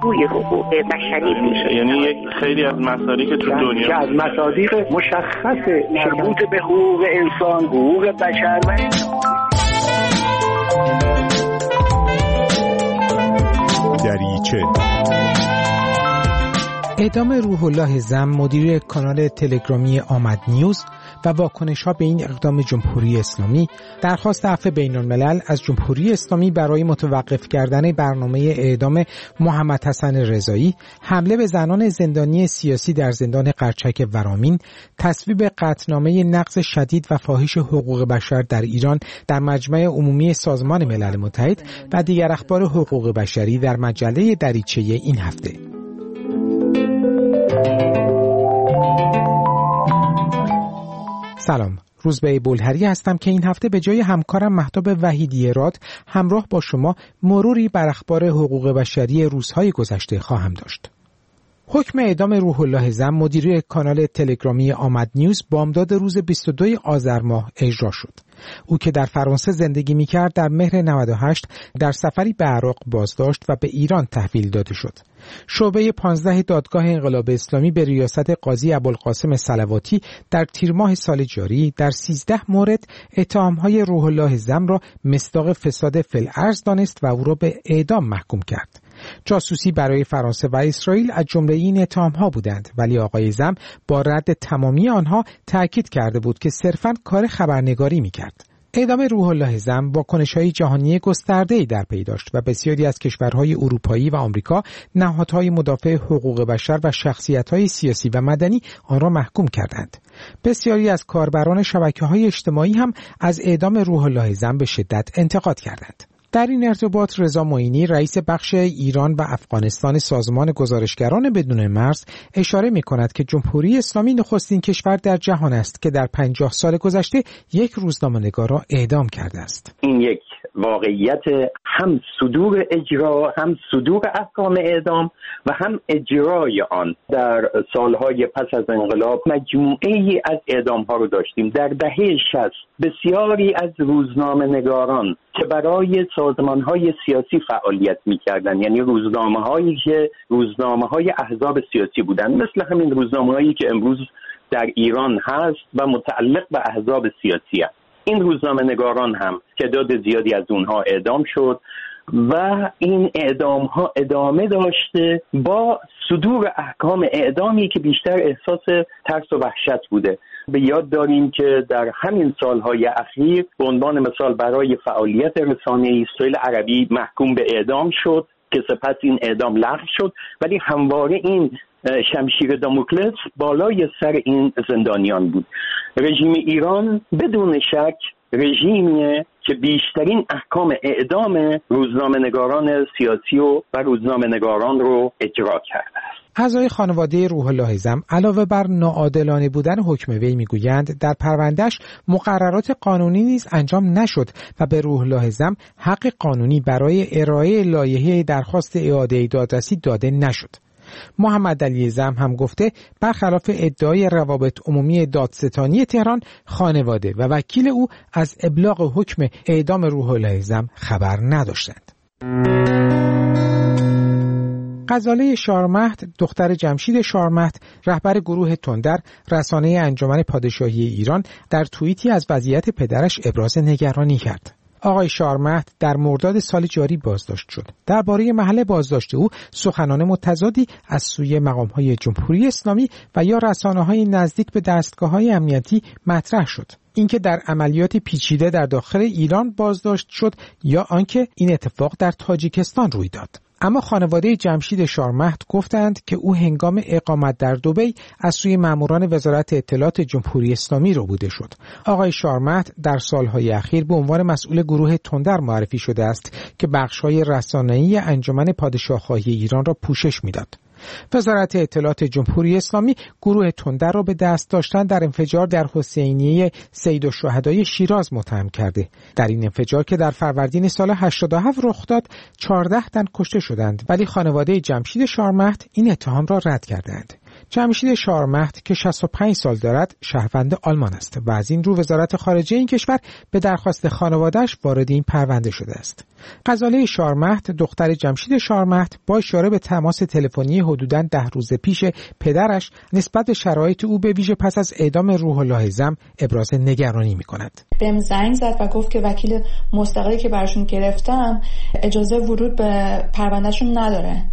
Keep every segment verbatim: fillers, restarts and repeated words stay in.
بازگوی حقوق بشری بود. یعنی یک خیلی از مسائلی که تو دنیا که از مصادیق مشخص مربوط به حقوق انسان، حقوق بشر و دریچه. اعدام روح الله زم مدیر کانال تلگرامی آمد نیوز و واکنش‌ها به این اقدام جمهوری اسلامی، درخواست عفو بین‌الملل از جمهوری اسلامی برای متوقف کردن برنامه اعدام محمد حسن رضایی، حمله به زنان زندانی سیاسی در زندان قرچک ورامین، تصویب قطعنامه نقض شدید و فاحش حقوق بشر در ایران در مجمع عمومی سازمان ملل متحد و دیگر اخبار حقوق بشری در مجله دریچه این هفته. سلام، روزبه بولهری هستم که این هفته به جای همکارم مهتاب وحیدی راد همراه با شما مروری بر اخبار حقوق بشری روزهای گذشته خواهم داشت. حکم اعدام روح الله زم مدیر کانال تلگرامی آمد نیوز بامداد روز بیست و دوم آذر ماه اجرا شد. او که در فرانسه زندگی می‌کرد در مهر نود و هشت در سفری به عراق بازداشت و به ایران تحویل داده شد. شعبه پانزده دادگاه انقلاب اسلامی به ریاست قاضی ابوالقاسم صلواتی در تیر ماه سال جاری در سیزده مورد اتهام‌های روح الله زم را مصداق فساد فی‌الارض دانست و او را به اعدام محکوم کرد. جاسوسی برای فرانسه و اسرائیل از جمله این اتهام‌ها بودند، ولی آقای زم با رد تمامی آنها تأکید کرده بود که صرفاً کار خبرنگاری می‌کرد. اعدام روح الله زم واکنش‌های جهانی گسترده‌ای در پی داشت و بسیاری از کشورهای اروپایی و آمریکا نهادهای مدافع حقوق بشر و شخصیت‌های سیاسی و مدنی آن را محکوم کردند. بسیاری از کاربران شبکه‌های اجتماعی هم از اعدام روح الله زم به شدت انتقاد کردند. در این ارتباط رضا معینی رئیس بخش ایران و افغانستان سازمان گزارشگران بدون مرز اشاره می‌کند که جمهوری اسلامی نخستین کشور در جهان است که در پنجاه سال گذشته یک روزنامه‌نگار را اعدام کرده است. این یک واقعیت هم صدور اجرا، هم صدور احکام اعدام و هم اجرای آن در سالهای پس از انقلاب مجموعه‌ای از اعدام‌ها رو داشتیم. در دهه شصت بسیاری از روزنامه‌نگاران که برای سازمان‌های سیاسی فعالیت می‌کردند، یعنی روزنامه‌هایی که روزنامه‌های احزاب سیاسی بودند، مثل همین روزنامه‌هایی که امروز در ایران هست و متعلق به احزاب سیاسی است، این روزنامه‌نگاران هم تعداد زیادی از اونها اعدام شد و این اعدام‌ها ادامه داشته با صدور احکام اعدامی که بیشتر احساس ترس و وحشت بوده. به یاد داریم که در همین سالهای اخیر به عنوان مثال برای فعالیت رسانه‌ای سهیل عربی محکوم به اعدام شد که سپس این اعدام لغو شد، ولی همواره این شمشیر داموکلس بالای سر این زندانیان بود. رژیم ایران بدون شک رژیمیه که بیشترین احکام اعدام روزنامه‌نگاران سیاسی و و روزنامه‌نگاران رو اجرا کرده است. اعضای خانواده روح الله زم علاوه بر ناعادلانه بودن حکم وی میگویند در پروندهش مقررات قانونی نیز انجام نشد و به روح الله زم حق قانونی برای ارائه لایحه درخواست اعاده دادرسی داده نشد. محمد علی زم هم گفته برخلاف ادعای روابط عمومی دادستانی تهران، خانواده و وکیل او از ابلاغ حکم اعدام روح الله زم خبر نداشتند. غزاله شارمهد، دختر جمشید شارمهد، رهبر گروه تندر، رسانه انجمن پادشاهی ایران، در توییتی از وضعیت پدرش ابراز نگرانی کرد. آقای شارمهد در مرداد سال جاری بازداشت شد. درباره محل بازداشت او سخنان متضادی از سوی مقام‌های جمهوری اسلامی و یا رسانه‌های نزدیک به دستگاه‌های امنیتی مطرح شد. اینکه در عملیات پیچیده در داخل ایران بازداشت شد یا آنکه این اتفاق در تاجیکستان روی داد. اما خانواده جمشید شارمهد گفتند که او هنگام اقامت در دبی از سوی ماموران وزارت اطلاعات جمهوری اسلامی ربوده شد. آقای شارمهد در سالهای اخیر به عنوان مسئول گروه تندر معرفی شده است که بخش‌های رسانه‌ای انجمن پادشاهخواهی ایران را پوشش می‌داد. وزارت اطلاعات جمهوری اسلامی گروه تندر را به دست داشتن در انفجار در حسینیه سید الشهدای شیراز متهم کرده. در این انفجار که در فروردین سال هشتاد و هفت رخ داد، چهارده تن کشته شدند، ولی خانواده جمشید شارمهد این اتهام را رد کردند. جمشید شارمهد که شصت و پنج سال دارد شهروند آلمان است و از این رو وزارت خارجه این کشور به درخواست خانواده‌اش وارد این پرونده شده است. غزاله شارمهد دختر جمشید شارمهد با اشاره به تماس تلفنی حدوداً ده روز پیش پدرش نسبت به شرایط او به ویژه پس از اعدام روح الله زم ابراز نگرانی می‌کند. بهم زنگ زد و گفت که وکیل مستقلی که براشون گرفتم اجازه ورود به پروندهشون نداره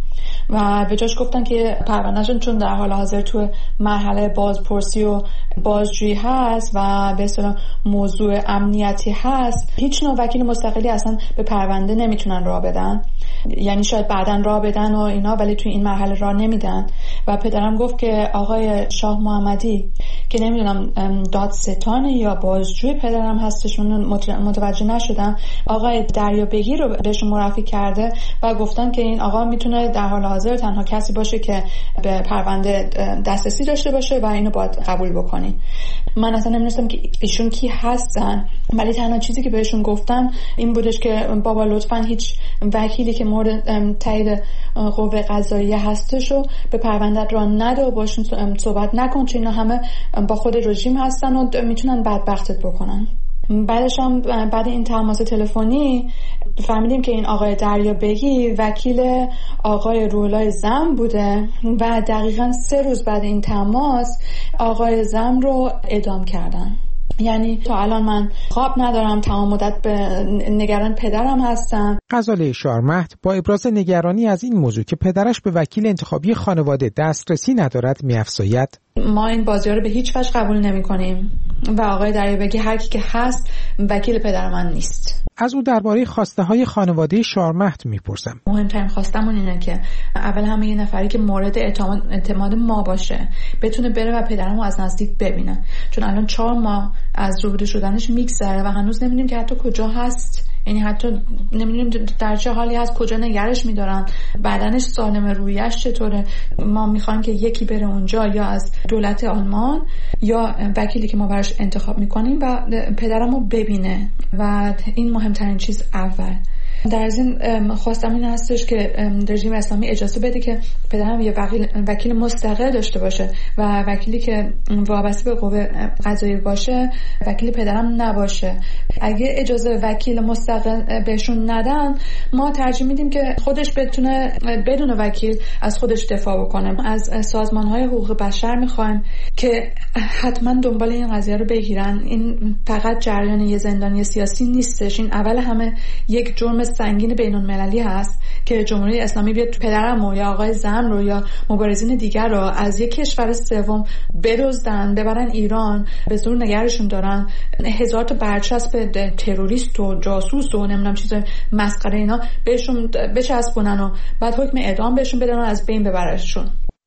و به جاش گفتن که پروندهشون چون در حال حاضر تو مرحله بازپرسی و بازجویی هست و به اصطلاح موضوع امنیتی هست، هیچ نوع وکیل مستقلی اصلا به پرونده نمیتونن راه بدن. یعنی شاید بعداً راه بدن و اینا، ولی توی این مرحله راه نمیدن. و پدرم گفت که آقای شاه محمدی که نمیدونم دادستان یا بازجوی پدرم هستشون متوجه نشدم، آقای دریابگی رو بهشون معرفی کرده و گفتن که این آقا میتونه در حال حاضر تنها کسی باشه که به پرونده دسترسی داشته باشه و اینو باید قبول بکنین. من اصلا نمیدونستم که ایشون کی هستن، ولی تنها چیزی که بهشون گفتم این بودش که بابا لطفاً هیچ وکیلی که مورد تایید قوه قضاییه هستشو به پرونده را نده و باشون صحبت نکن، چون اینا همه با خود رژیم هستن و میتونن بدبختت بکنن. بعدش هم بعد این تماس تلفنی فهمیدیم که این آقای دریابگی وکیل آقای روح الله زم بوده و دقیقاً سه روز بعد این تماس آقای زم رو اعدام کردن. یعنی تا الان من خواب ندارم، تمام مدت به نگران پدرم هستم. غزاله شارمهد با ابراز نگرانی از این موضوع که پدرش به وکیل انتخابی خانواده دسترسی ندارد می‌افزاید: ما این بازی‌ها رو به هیچ وجه قبول نمی‌کنیم و آقای دریابگی هر کی که هست وکیل پدر من نیست. از او درباره خواسته‌های خانواده شارمهد می‌پرسم. مهمترین خواستمون اینه که اول همه یه نفری که مورد اعتماد, اعتماد ما باشه بتونه بره و پدرمو از نزدیک ببینه، چون الان چهار ماه از روبرو شدنش میگذره و هنوز نمی‌دونیم که حتی کجا هست. یعنی حتی نمیدونیم در چه حالی هست، کجا نگرش میدارن، بدنش سالمه، رویش چطوره. ما میخوایم که یکی بره اونجا، یا از دولت آلمان یا وکیلی که ما براش انتخاب میکنیم و پدرمو ببینه و این مهمترین چیز اول. در از این خواستم این هستش که رژیم اسلامی اجازه بده که پدرم یه وکیل, وکیل مستقل داشته باشه و وکیلی که وابسته به قوه قضاییه باشه وکیل پدرم نباشه. اگه اجازه وکیل مستقل بهشون ندن، ما ترجیح میدیم که خودش بتونه بدون وکیل از خودش دفاع بکنه. از سازمان‌های حقوق بشر میخوایم که حتما دنبال این قضیه رو بگیرن. این فقط جریان یه زندانی سیاسی نیستش، این اول همه یک جرم سنگین بین‌المللی هست که جمهوری اسلامی بیاد تو پدرم یا آقای زم رو یا مبارزین دیگر رو از یک کشور سوم بدزدن ببرن ایران، به زور نگرشون دارن، هزار تا برچسب تروریست و جاسوس و نمیدونم چیزای مسخره اینا بهشون بچسبونن و بعد حکم اعدام بهشون بدن و از بین ببرشون.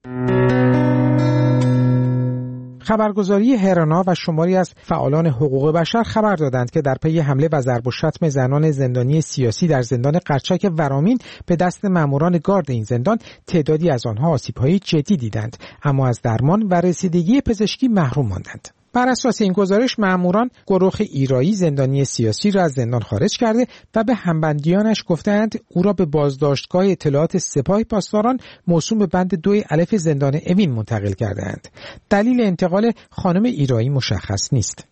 خبرگزاری هرانا و شماری از فعالان حقوق بشر خبر دادند که در پی حمله و ضرب و شتم زنان زندانی سیاسی در زندان قرچک ورامین به دست ماموران گارد این زندان، تعدادی از آنها آسیب‌های جدی دیدند، اما از درمان و رسیدگی پزشکی محروم ماندند. بر اساس این گزارش ماموران گروه ایرایی زندانی سیاسی را از زندان خارج کرده و به همبندیانش گفتند او را به بازداشتگاه اطلاعات سپاه پاسداران موسوم به بند دو الف زندان اوین منتقل کردند. دلیل انتقال خانم ایرایی مشخص نیست.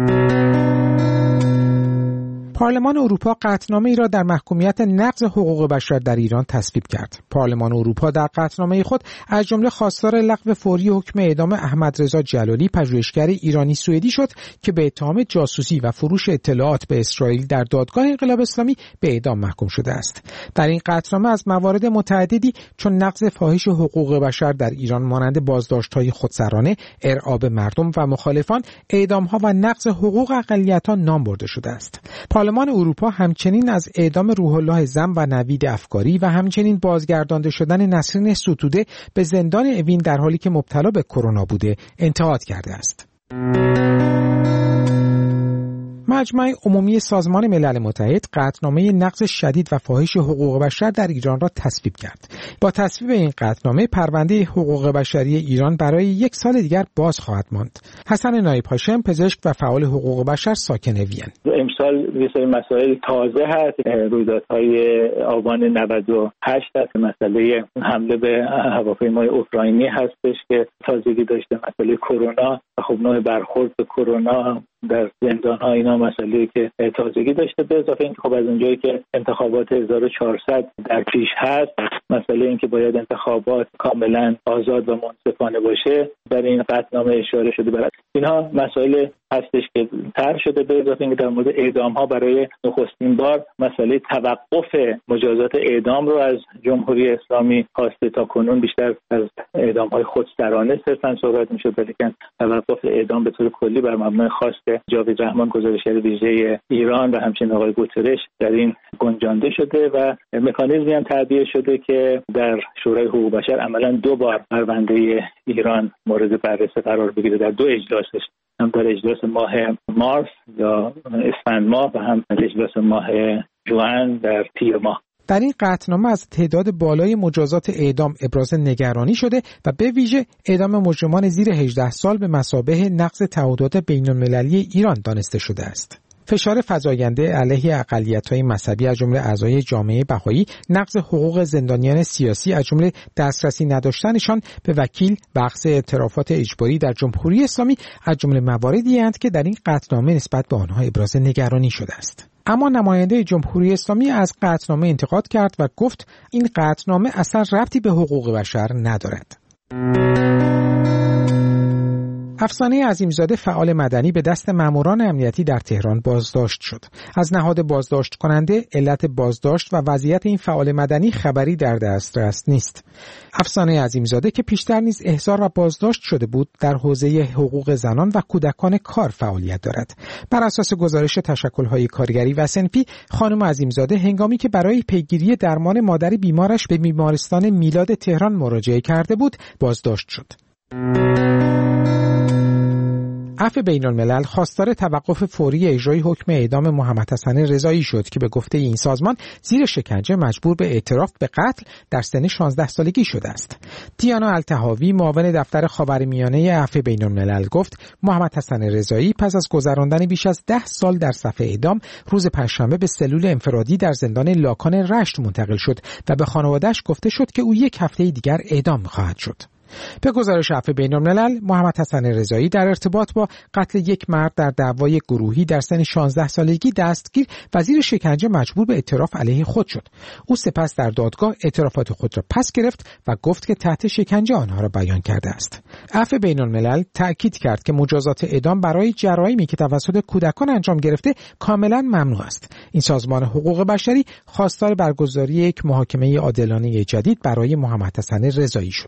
پارلمان اروپا قطعنامه‌ای را در محکومیت نقض حقوق بشر در ایران تصویب کرد. پارلمان اروپا در قطعنامه خود از جمله خواستار لغو فوری حکم اعدام احمدرضا جلالی، پژوهشگر ایرانی سوئدی شد که به اتهام جاسوسی و فروش اطلاعات به اسرائیل در دادگاه انقلاب اسلامی به اعدام محکوم شده است. در این قطعنامه از موارد متعددی چون نقض فاحش حقوق بشر در ایران مانند بازداشت‌های خودسرانه، ارعاب مردم و مخالفان، اعدام‌ها و نقض حقوق اقلیت‌ها نام برده شده است. پارلمان اروپا همچنین از اعدام روح الله زم و نوید افکاری و همچنین بازگردانده شدن نسرین ستوده به زندان اوین در حالی که مبتلا به کرونا بوده انتقاد کرده است. مجمع عمومی سازمان ملل متحد قطعنامه نقض شدید و فاحش حقوق بشر در ایران را تصویب کرد. با تصویب این قطعنامه پرونده حقوق بشری ایران برای یک سال دیگر باز خواهد ماند. حسن نایب هاشم، پزشک و فعال حقوق بشر ساکن وین: امسال یه سری مسائل تازه هست. رویدادهای آبان نود و هشت هست، مسئله حمله به هواپیمای اوکراینی هستش که تازگی داشته، مسئله کرونا و خب نوع برخورد به کرونا در زندان‌ها، اینا مسئله که تازگی داشته. به اضافه اینکه خب از اونجایی که انتخابات هزار و چهارصد در پیش هست، مسئله این که باید انتخابات کاملا آزاد و منصفانه باشه در این قطعنامه اشاره شده. برای اینها مسائل هستش که طرح شده. به اضافه اینکه در مورد اعدام‌ها برای نخستین بار مسئله توقف مجازات اعدام رو از جمهوری اسلامی خواسته. تا کنون بیشتر از اعدام‌های خودسرانه صرفاً صحبت می‌شد، ولیکن توقف اعدام به طور کلی بر مبنای خواست جاوید رحمان، گزارشگر ویژه ایران، و همچنین آقای گوترش در این گنجانده شده و مکانیزمی هم تعبیه شده که در شورای حقوق بشر عملاً دو بار پرونده ایران مورد بررسی قرار بگیره، در دو اجلاسش، هم در اجلاس ماه مارس یا اسفند ماه و هم در اجلاس ماه ژوئن در تیر ماه. در این قطعنامه از تعداد بالای مجازات اعدام ابراز نگرانی شده و به ویژه اعدام مجرمان زیر هجده سال به مثابه نقض تعهدات بین‌المللی ایران دانسته شده است. فشار فزاینده علیه اقلیت‌های مذهبی از جمله اعضای جامعه بهایی، نقض حقوق زندانیان سیاسی از جمله دسترسی نداشتنشان به وکیل و اخذ اعترافات اجباری در جمهوری اسلامی از جمله مواردی اند که در این قطعنامه نسبت به آنها ابراز نگرانی شده است. اما نماینده جمهوری اسلامی از قطعنامه انتقاد کرد و گفت این قطعنامه اصلا ربطی به حقوق بشر ندارد. افسانه عظیمزاده فعال مدنی به دست ماموران امنیتی در تهران بازداشت شد. از نهاد بازداشت کننده، علت بازداشت و وضعیت این فعال مدنی خبری در دسترس نیست. افسانه عظیمزاده که پیشتر نیز احضار و بازداشت شده بود، در حوزه حقوق زنان و کودکان کار فعالیت دارد. بر اساس گزارش تشکل‌های کارگری و سنفی، خانم عظیمزاده هنگامی که برای پیگیری درمان مادر بیمارش به بیمارستان میلاد تهران مراجعه کرده بود، بازداشت شد. عفو بین‌الملل خواستار توقف فوری اجرای حکم اعدام محمد حسن رضایی شد که به گفته این سازمان زیر شکنجه مجبور به اعتراف به قتل در سن شانزده سالگی شده است. دیانا الطحاوی، معاون دفتر خاورمیانه عفو بین‌الملل، گفت محمد حسن رضایی پس از گذراندن بیش از ده سال در صف اعدام، روز پنجشنبه به سلول انفرادی در زندان لاکان رشت منتقل شد و به خانواده‌اش گفته شد که او یک هفته دیگر اعدام خواهد شد. به گزارش عفو بین‌الملل، محمد حسن رضایی در ارتباط با قتل یک مرد در دعوای گروهی در سن شانزده سالگی دستگیر و زیر شکنجه مجبور به اعتراف علیه خود شد. او سپس در دادگاه اعترافات خود را پس گرفت و گفت که تحت شکنجه آنها را بیان کرده است. عفو بین‌الملل تأکید کرد که مجازات اعدام برای جرایمی که توسط کودکان انجام گرفته کاملا ممنوع است. این سازمان حقوق بشری خواستار برگزاری یک محاکمه عادلانه جدید برای محمد حسن رضایی شد.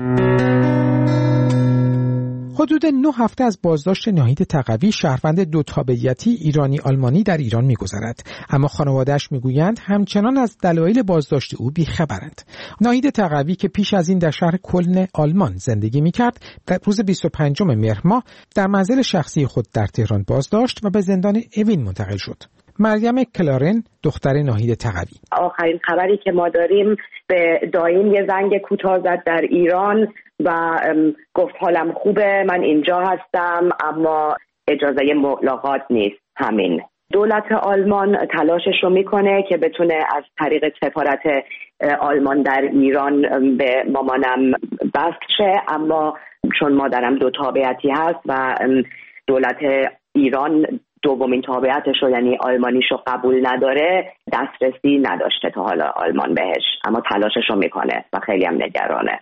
حدود نه هفته از بازداشت ناهید تقوی، شهروند دو تابعیتی ایرانی آلمانی در ایران می‌گذرد، اما خانواده‌اش می‌گویند همچنان از دلایل بازداشت او بی‌خبرند. ناهید تقوی که پیش از این در شهر کلن آلمان زندگی می‌کرد، در روز بیست و پنجم مهر ماه در منزل شخصی خود در تهران بازداشت و به زندان اوین منتقل شد. مریم کلارن، دختر ناهید تقوی: آخرین خبری که ما داریم، به دایم یه زنگ کوتاه زد در ایران و گفت حالم خوبه، من اینجا هستم، اما اجازه ملاقات نیست. همین. دولت آلمان تلاشش رو میکنه که بتونه از طریق سفارت آلمان در ایران به مامانم بست شه، اما چون مادرم دو تابعیتی هست و دولت ایران دومین تابعیتش رو یعنی آلمانیش رو قبول نداره، دسترسی نداشته تا حالا آلمان بهش، اما تلاشش رو میکنه و خیلی هم نگرانه.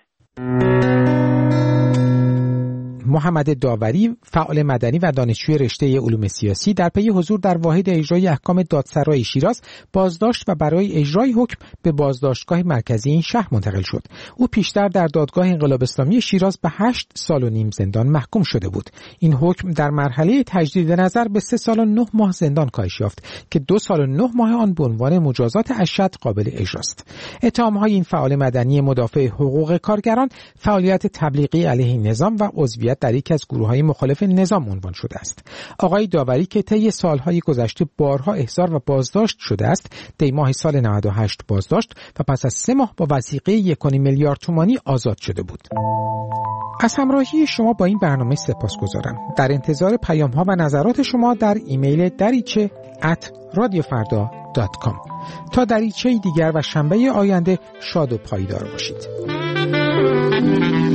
محمد داوری، فعال مدنی و دانشجوی رشته علوم سیاسی، در پی حضور در واحد اجرای احکام دادسرای شیراز بازداشت و برای اجرای حکم به بازداشتگاه مرکزی این شهر منتقل شد. او پیشتر در دادگاه انقلاب اسلامی شیراز به هشت سال و نیم زندان محکوم شده بود. این حکم در مرحله تجدید نظر به سه سال و نه ماه زندان کاهش یافت که دو سال و نه ماه آن به عنوان مجازات اشد قابل اجراست. اتهام‌های این فعال مدنی مدافع حقوق کارگران، فعالیت تبلیغی علیه نظام و عضویت در یکی از گروه‌های مخالف نظام عنوان شده است. آقای داوری که طی سالهای گذشته بارها احضار و بازداشت شده است، دی ماه سال نود و هشت بازداشت و پس از سه ماه با وثیقه یک و نیم میلیارد تومانی آزاد شده بود. از همراهی شما با این برنامه سپاسگزارم. در انتظار پیام‌ها و نظرات شما در ایمیل دریچه ات رادیو فردا دات کام. تا دریچه دیگر و شنبه آینده شاد و پایدار باشید.